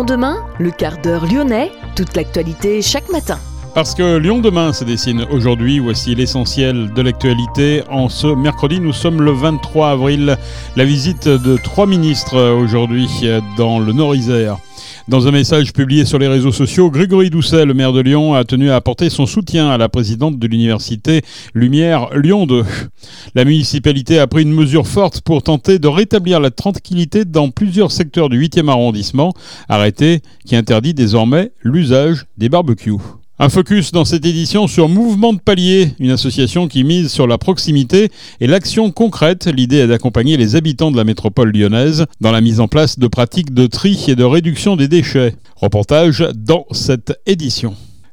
Lyon demain, le quart d'heure lyonnais, toute l'actualité chaque matin. Parce que Lyon demain se dessine aujourd'hui, voici l'essentiel de l'actualité. En ce mercredi, nous sommes le 23 avril. La visite de 3 ministres aujourd'hui dans le Nord-Isère. Dans un message publié sur les réseaux sociaux, Grégory Doucet, le maire de Lyon, a tenu à apporter son soutien à la présidente de l'université Lumière Lyon 2. La municipalité a pris une mesure forte pour tenter de rétablir la tranquillité dans plusieurs secteurs du 8e arrondissement, arrêté qui interdit désormais l'usage des barbecues. Un focus dans cette édition sur Mouvement de Palier, une association qui mise sur la proximité et l'action concrète. L'idée est d'accompagner les habitants de la métropole lyonnaise dans la mise en place de pratiques de tri et de réduction des déchets. Reportage dans cette édition.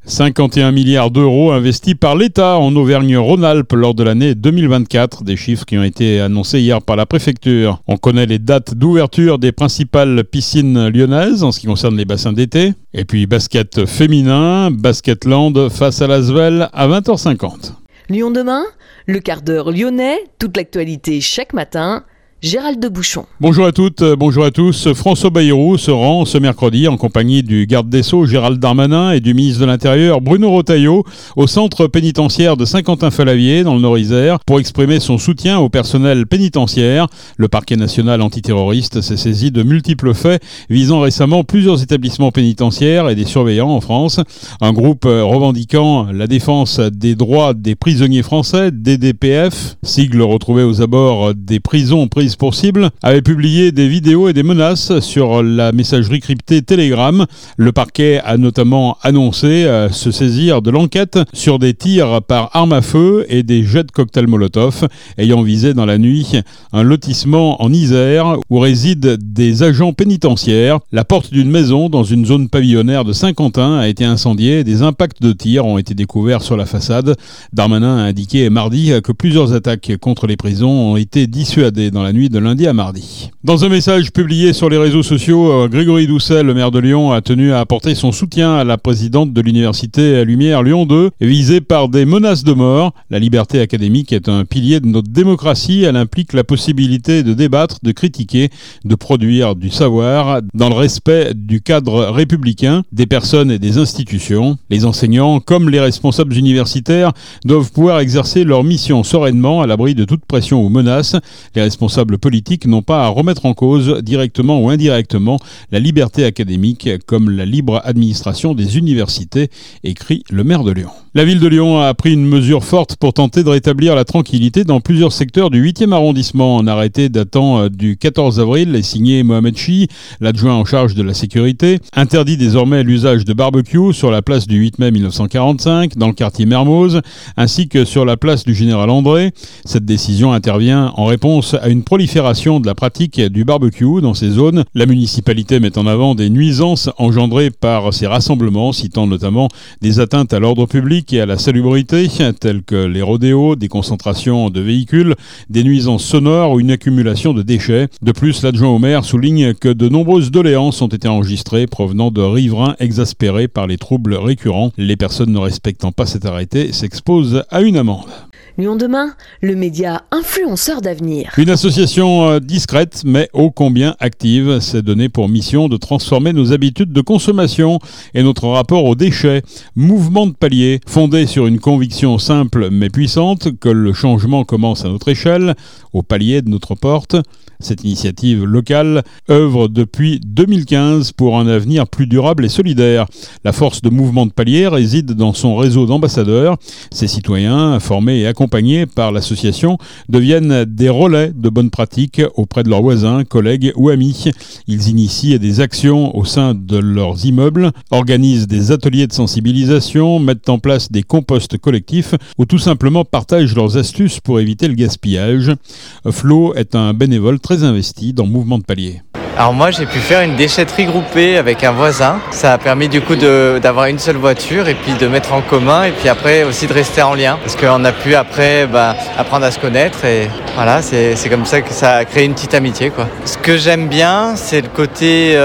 51 milliards d'euros investis par l'État en Auvergne-Rhône-Alpes lors de l'année 2024, des chiffres qui ont été annoncés hier par la préfecture. On connaît les dates d'ouverture des principales piscines lyonnaises en ce qui concerne les bassins d'été. Et puis basket féminin, Basketland face à l'Asvel à 20h50. Lyon demain, le quart d'heure lyonnais, toute l'actualité chaque matin. Gérald de Bouchon. Bonjour à toutes, bonjour à tous. François Bayrou se rend ce mercredi en compagnie du garde des Sceaux Gérald Darmanin et du ministre de l'Intérieur Bruno Retailleau au centre pénitentiaire de Saint-Quentin-Fallavier dans le Nord-Isère pour exprimer son soutien au personnel pénitentiaire. Le parquet national antiterroriste s'est saisi de multiples faits visant récemment plusieurs établissements pénitentiaires et des surveillants en France. Un groupe revendiquant la défense des droits des prisonniers français, DDPF, sigle retrouvé aux abords des prisons prises pour cible, avait publié des vidéos et des menaces sur la messagerie cryptée Telegram. Le parquet a notamment annoncé se saisir de l'enquête sur des tirs par arme à feu et des jets de cocktails Molotov ayant visé dans la nuit un lotissement en Isère où résident des agents pénitentiaires. La porte d'une maison dans une zone pavillonnaire de Saint-Quentin a été incendiée et des impacts de tirs ont été découverts sur la façade. Darmanin a indiqué mardi que plusieurs attaques contre les prisons ont été dissuadées dans la nuit de lundi à mardi. Dans un message publié sur les réseaux sociaux, Grégory Doucet, le maire de Lyon, a tenu à apporter son soutien à la présidente de l'université Lumière Lyon 2, visée par des menaces de mort. La liberté académique est un pilier de notre démocratie. Elle implique la possibilité de débattre, de critiquer, de produire du savoir dans le respect du cadre républicain, des personnes et des institutions. Les enseignants, comme les responsables universitaires, doivent pouvoir exercer leur mission sereinement à l'abri de toute pression ou menace. Les responsables politiques n'ont pas à remettre en cause, directement ou indirectement, la liberté académique comme la libre administration des universités, écrit le maire de Lyon. La ville de Lyon a pris une mesure forte pour tenter de rétablir la tranquillité dans plusieurs secteurs du 8e arrondissement. Un arrêté datant du 14 avril est signé Mohamed Chi, l'adjoint en charge de la sécurité, interdit désormais l'usage de barbecue sur la place du 8 mai 1945, dans le quartier Mermoz, ainsi que sur la place du Général André. Cette décision intervient en réponse à une prolifération de la pratique du barbecue dans ces zones. La municipalité met en avant des nuisances engendrées par ces rassemblements, citant notamment des atteintes à l'ordre public et à la salubrité, telles que les rodéos, des concentrations de véhicules, des nuisances sonores ou une accumulation de déchets. De plus, l'adjoint au maire souligne que de nombreuses doléances ont été enregistrées provenant de riverains exaspérés par les troubles récurrents. Les personnes ne respectant pas cet arrêté s'exposent à une amende. Lyon demain, le média influenceur d'avenir. Une association discrète mais ô combien active s'est donnée pour mission de transformer nos habitudes de consommation et notre rapport aux déchets. Mouvement de Palier, fondé sur une conviction simple mais puissante que le changement commence à notre échelle, au palier de notre porte. Cette initiative locale œuvre depuis 2015 pour un avenir plus durable et solidaire. La force de Mouvement de Palier réside dans son réseau d'ambassadeurs. Ces citoyens, formés et accompagnés par l'association, deviennent des relais de bonnes pratiques auprès de leurs voisins, collègues ou amis. Ils initient des actions au sein de leurs immeubles, organisent des ateliers de sensibilisation, mettent en place des composts collectifs ou tout simplement partagent leurs astuces pour éviter le gaspillage. Flo est un bénévole très investi dans Mouvement de Palier. Alors moi j'ai pu faire une déchetterie groupée avec un voisin. Ça a permis du coup d'avoir une seule voiture et puis de mettre en commun et puis après aussi de rester en lien. Parce qu'on a pu après apprendre à se connaître et voilà, c'est comme ça que ça a créé une petite amitié, quoi. Ce que j'aime bien c'est le côté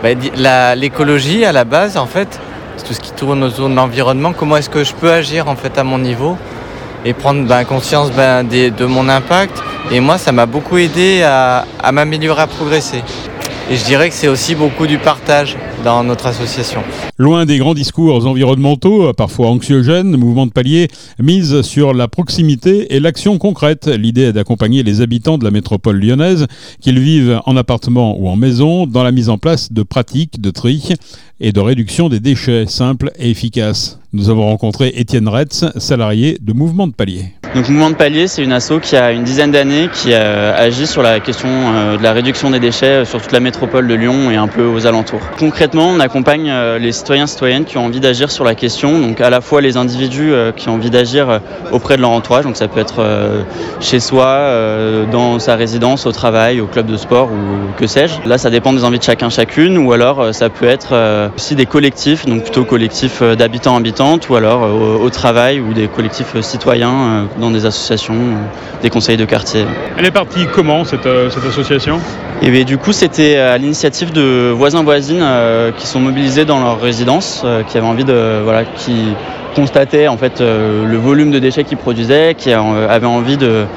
l'écologie à la base en fait. C'est tout ce qui tourne autour de l'environnement. Comment est-ce que je peux agir en fait à mon niveau et prendre conscience de mon impact. Et moi, ça m'a beaucoup aidé à m'améliorer, à progresser. Et je dirais que c'est aussi beaucoup du partage dans notre association. Loin des grands discours environnementaux, parfois anxiogènes, Mouvement de Palier mise sur la proximité et l'action concrète. L'idée est d'accompagner les habitants de la métropole lyonnaise, qu'ils vivent en appartement ou en maison, dans la mise en place de pratiques de tri et de réduction des déchets simples et efficaces. Nous avons rencontré Étienne Retz, salarié de Mouvement de Palier. Donc Mouvement de Palier, c'est une asso qui a une dizaine d'années, qui agit sur la question de la réduction des déchets sur toute la métropole de Lyon et un peu aux alentours. Concrètement, on accompagne les citoyens et citoyennes qui ont envie d'agir sur la question, donc à la fois les individus qui ont envie d'agir auprès de leur entourage, donc ça peut être chez soi, dans sa résidence, au travail, au club de sport ou que sais-je. Là, ça dépend des envies de chacun chacune, ou alors ça peut être aussi des collectifs, donc plutôt collectifs d'habitants-habitantes, ou alors au travail ou des collectifs citoyens dans des associations, des conseils de quartier. Elle est partie comment cette association ? Et bien, du coup, c'était à l'initiative de voisins-voisines qui sont mobilisés dans leur résidence, qui avaient envie qui constataient en fait le volume de déchets qu'ils produisaient, qui avaient envie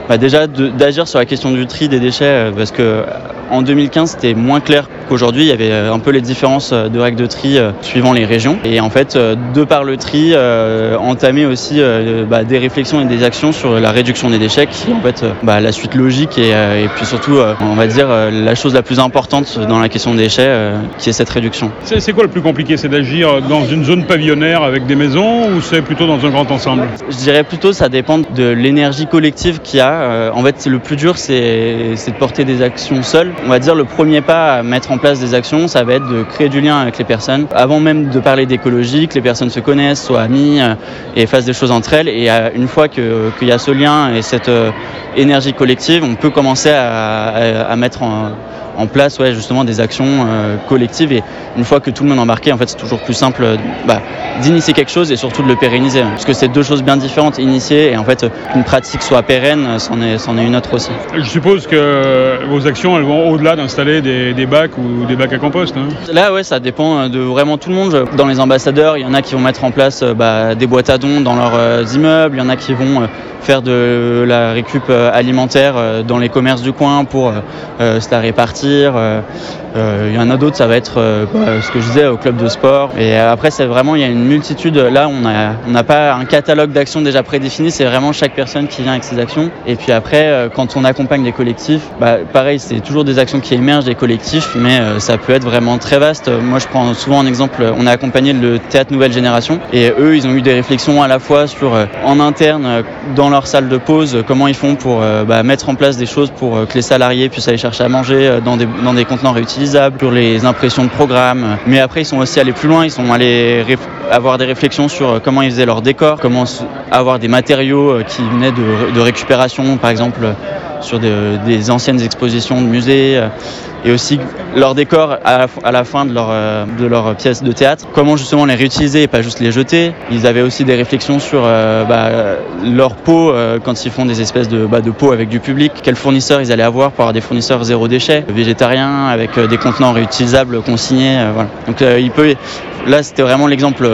d'agir sur la question du tri des déchets, parce que en 2015, c'était moins clair qu'aujourd'hui. Il y avait un peu les différences de règles de tri suivant les régions. Et en fait, de par le tri, entamer aussi des réflexions et des actions sur la réduction des déchets, qui est en fait la suite logique et puis surtout, on va dire, la chose la plus importante dans la question des déchets, qui est cette réduction. C'est quoi le plus compliqué ? C'est d'agir dans une zone pavillonnaire avec des maisons ou c'est plutôt dans un grand ensemble ? Je dirais plutôt ça dépend de l'énergie collective qu'il y a. En fait, le plus dur, c'est de porter des actions seules. On va dire le premier pas à mettre en place des actions, ça va être de créer du lien avec les personnes. Avant même de parler d'écologie, que les personnes se connaissent, soient amies et fassent des choses entre elles. Et une fois qu'il y a ce lien et cette énergie collective, on peut commencer à mettre en place justement des actions collectives. Et une fois que tout le monde est embarqué, en fait, c'est toujours plus simple d'initier quelque chose et surtout de le pérenniser. Parce que c'est deux choses bien différentes, initier et en fait qu'une pratique soit pérenne, c'en est une autre aussi. Je suppose que vos actions, elles vont au-delà d'installer des bacs ou des bacs à compost. Hein. Là, ça dépend de vraiment tout le monde. Dans les ambassadeurs, il y en a qui vont mettre en place des boîtes à dons dans leurs immeubles, il y en a qui vont faire de la récup alimentaire dans les commerces du coin pour se la répartir. Il y en a d'autres, ça va être ce que je disais au club de sport. Et après, c'est vraiment, il y a une multitude. Là, on n'a pas un catalogue d'actions déjà prédéfini, c'est vraiment chaque personne qui vient avec ses actions. Et puis après, quand on accompagne les collectifs, pareil, c'est toujours des actions qui émergent des collectifs, mais ça peut être vraiment très vaste. Moi, je prends souvent un exemple, on a accompagné le théâtre Nouvelle Génération, et eux, ils ont eu des réflexions à la fois sur, en interne, dans leur salle de pause, comment ils font pour mettre en place des choses pour que les salariés puissent aller chercher à manger dans des contenants réutilisables, sur les impressions de programmes. Mais après, ils sont aussi allés plus loin, ils sont allés avoir des réflexions sur comment ils faisaient leur décor, comment avoir des matériaux qui venaient de récupération, par exemple sur des anciennes expositions de musées, et aussi leur décor à la fin de leur pièce de théâtre, comment justement les réutiliser et pas juste les jeter. Ils avaient aussi des réflexions sur leur pot quand ils font des espèces de pots avec du public, quels fournisseurs ils allaient avoir pour avoir des fournisseurs zéro déchet, végétariens, avec des contenants réutilisables consignés. Voilà. Donc là c'était vraiment l'exemple,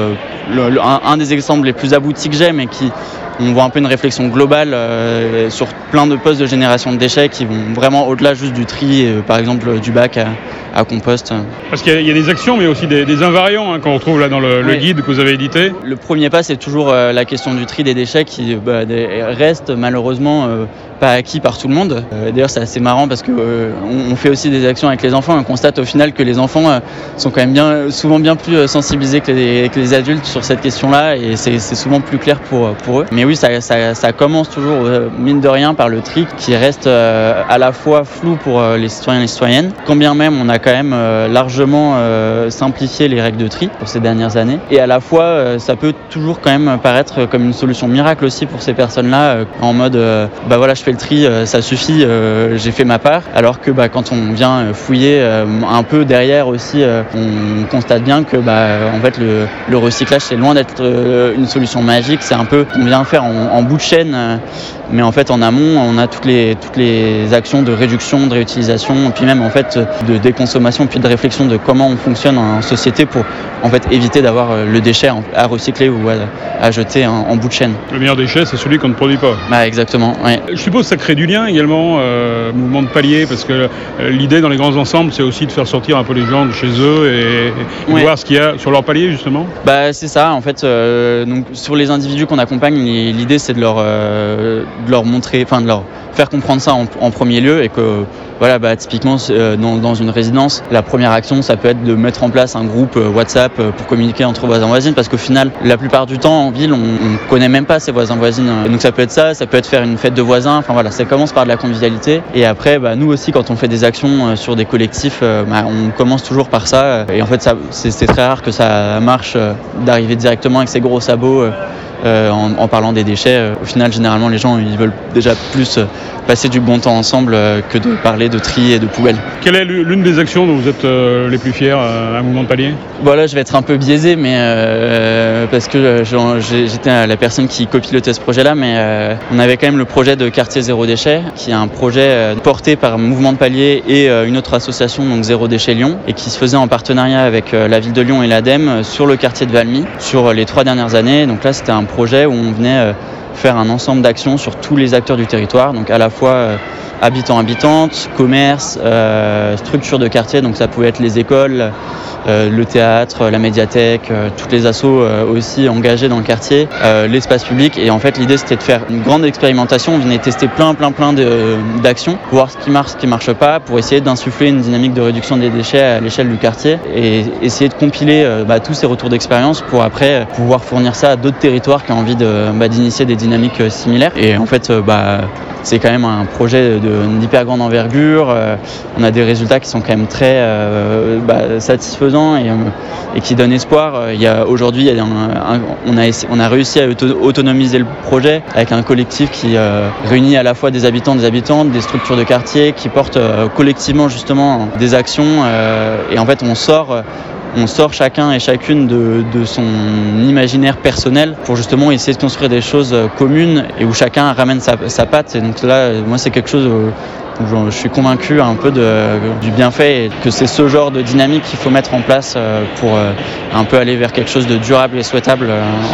un des exemples les plus aboutis que j'ai, mais on voit un peu une réflexion globale sur plein de postes de génération de déchets qui vont vraiment au-delà juste du tri, par exemple du bac à compost. Parce qu'il y a des actions, mais aussi des invariants qu'on retrouve là dans le guide que vous avez édité. Le premier pas, c'est toujours la question du tri des déchets qui reste malheureusement pas acquis par tout le monde. D'ailleurs, c'est assez marrant parce que on fait aussi des actions avec les enfants et on constate au final que les enfants sont quand même souvent bien plus sensibilisés que les adultes sur cette question-là, et c'est souvent plus clair pour eux. Mais oui, ça commence toujours, mine de rien, par le tri qui reste à la fois flou pour les citoyens et les citoyennes, quand bien même on a quand même largement simplifié les règles de tri pour ces dernières années. Et à la fois, ça peut toujours quand même paraître comme une solution miracle aussi pour ces personnes-là, en mode je fais le tri, ça suffit, j'ai fait ma part. Alors que quand on vient fouiller un peu derrière aussi, on constate bien que en fait le recyclage, c'est loin d'être une solution magique. C'est un peu qu'on vient faire en bout de chaîne Mais en fait, en amont, on a toutes les actions de réduction, de réutilisation, et puis même en fait de déconsommation, puis de réflexion de comment on fonctionne en société pour en fait éviter d'avoir le déchet à recycler ou à jeter en bout de chaîne. Le meilleur déchet, c'est celui qu'on ne produit pas. Bah, exactement, oui. Je suppose que ça crée du lien également, mouvement de palier, parce que l'idée dans les grands ensembles, c'est aussi de faire sortir un peu les gens de chez eux et voir ce qu'il y a sur leur palier, justement. Bah, c'est ça, en fait, donc, sur les individus qu'on accompagne, l'idée c'est de leur montrer, enfin de leur faire comprendre ça en premier lieu, et que voilà, bah, typiquement dans une résidence, la première action ça peut être de mettre en place un groupe WhatsApp pour communiquer entre voisins voisines, parce qu'au final la plupart du temps en ville on connaît même pas ses voisins voisines, donc ça peut être ça peut être faire une fête de voisins, enfin voilà, ça commence par de la convivialité, et après bah, nous aussi quand on fait des actions sur des collectifs, bah, on commence toujours par ça, et en fait ça, c'est très rare que ça marche d'arriver directement avec ses gros sabots en parlant des déchets. Au final, généralement, les gens ils veulent déjà plus passer du bon temps ensemble que de parler de tri et de poubelle. Quelle est l'une des actions dont vous êtes les plus fiers à Mouvement de Palier ? Bon, là, je vais être un peu biaisé, mais parce que j'étais la personne qui copilotait ce projet-là, mais on avait quand même le projet de quartier zéro déchet, qui est un projet porté par Mouvement de Palier et une autre association, donc Zéro Déchet Lyon, et qui se faisait en partenariat avec la ville de Lyon et l'ADEME sur le quartier de Valmy sur les 3 dernières années. Donc là, c'était un projet où on venait faire un ensemble d'actions sur tous les acteurs du territoire, donc à la fois habitants, habitantes, commerces, structures de quartier, donc ça pouvait être les écoles, le théâtre, la médiathèque, toutes les assos aussi engagées dans le quartier, l'espace public. Et en fait l'idée c'était de faire une grande expérimentation, on venait tester plein d'actions, voir ce qui marche pas, pour essayer d'insuffler une dynamique de réduction des déchets à l'échelle du quartier, et essayer de compiler tous ces retours d'expérience pour après pouvoir fournir ça à d'autres territoires qui ont envie d'initier des dynamiques similaires. Et en fait c'est quand même un projet d'hyper grande envergure. On a des résultats qui sont quand même très satisfaisants et qui donnent espoir. Aujourd'hui, on a réussi à autonomiser le projet avec un collectif qui réunit à la fois des habitants, des habitantes, des structures de quartier qui portent collectivement justement des actions. Et en fait, on sort chacun et chacune de son imaginaire personnel pour justement essayer de construire des choses communes et où chacun ramène sa patte. Et donc là, moi, c'est quelque chose où je suis convaincu un peu du bienfait, et que c'est ce genre de dynamique qu'il faut mettre en place pour un peu aller vers quelque chose de durable et souhaitable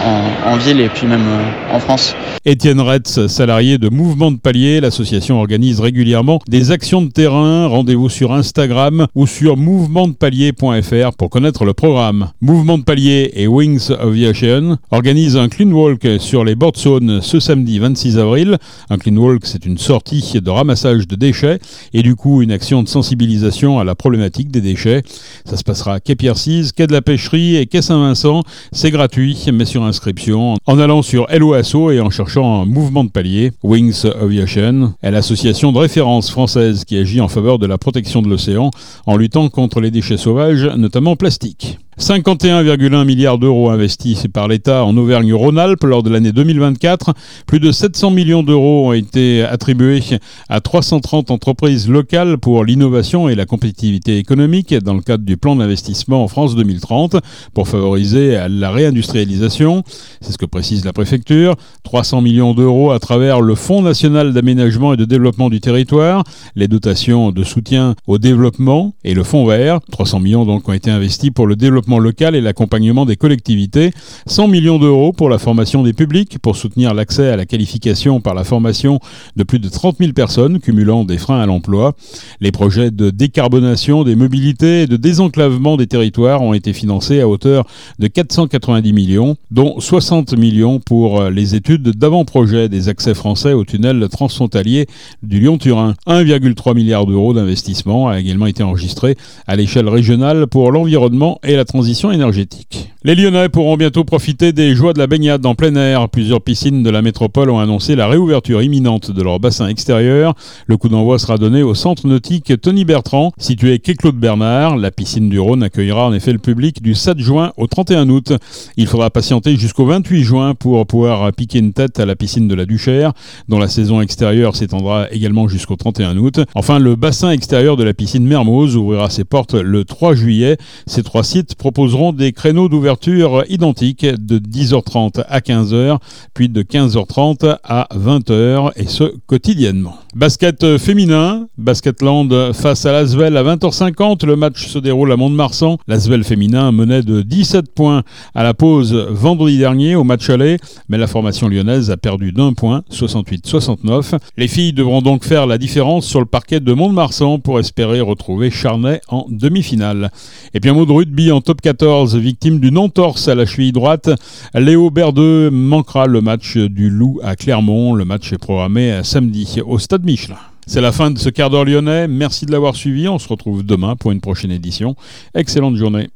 en ville et puis même en France. Étienne Retz, salarié de Mouvement de Palier, l'association organise régulièrement des actions de terrain. Rendez-vous sur Instagram ou sur mouvementdepalier.fr pour connaître le programme. Mouvement de Palier et Wings of the Ocean organisent un clean walk sur les bords de Saône ce samedi 26 avril. Un clean walk, c'est une sortie de ramassage de déchets et du coup une action de sensibilisation à la problématique des déchets. Ça se passera à quai Pierre-Cise, quai de la Pêcherie et quai Saint-Vincent. C'est gratuit, mais sur inscription en allant sur LOASO et en cherchant un Mouvement de Palier. Wings of the Ocean est l'association de référence française qui agit en faveur de la protection de l'océan en luttant contre les déchets sauvages, notamment plastiques. 51,1 milliards d'euros investis par l'État en Auvergne-Rhône-Alpes lors de l'année 2024. Plus de 700 millions d'euros ont été attribués à 330 entreprises locales pour l'innovation et la compétitivité économique dans le cadre du plan d'investissement en France 2030 pour favoriser la réindustrialisation. C'est ce que précise la préfecture. 300 millions d'euros à travers le Fonds national d'aménagement et de développement du territoire, les dotations de soutien au développement et le Fonds vert. 300 millions donc ont été investis pour le développement local et l'accompagnement des collectivités. 100 millions d'euros pour la formation des publics, pour soutenir l'accès à la qualification par la formation de plus de 30 000 personnes, cumulant des freins à l'emploi. Les projets de décarbonation des mobilités et de désenclavement des territoires ont été financés à hauteur de 490 millions, dont 60 millions pour les études d'avant-projet des accès français au tunnel transfrontalier du Lyon-Turin. 1,3 milliard d'euros d'investissement a également été enregistré à l'échelle régionale pour l'environnement et la transition énergétique. Les Lyonnais pourront bientôt profiter des joies de la baignade en plein air. Plusieurs piscines de la métropole ont annoncé la réouverture imminente de leur bassin extérieur. Le coup d'envoi sera donné au centre nautique Tony Bertrand, situé quai Claude Bernard. La piscine du Rhône accueillera en effet le public du 7 juin au 31 août. Il faudra patienter jusqu'au 28 juin pour pouvoir piquer une tête à la piscine de la Duchère, dont la saison extérieure s'étendra également jusqu'au 31 août. Enfin, le bassin extérieur de la piscine Mermoz ouvrira ses portes le 3 juillet. Ces 3 sites proposeront des créneaux d'ouverture identiques de 10h30 à 15h, puis de 15h30 à 20h, et ce quotidiennement. Basket féminin, Basketland face à l'Asvel à 20h50. Le match se déroule à Mont-de-Marsan. L'Asvel féminin menait de 17 points à la pause vendredi dernier au match aller, mais la formation lyonnaise a perdu d'1 point, 68-69. Les filles devront donc faire la différence sur le parquet de Mont-de-Marsan pour espérer retrouver Charnay en demi-finale. Et puis un mot de rugby en top 14, victime d'une entorse à la cheville droite. Léo Berdeux manquera le match du Loup à Clermont. Le match est programmé samedi au Stade Michelin. C'est la fin de ce quart d'heure lyonnais. Merci de l'avoir suivi. On se retrouve demain pour une prochaine édition. Excellente journée.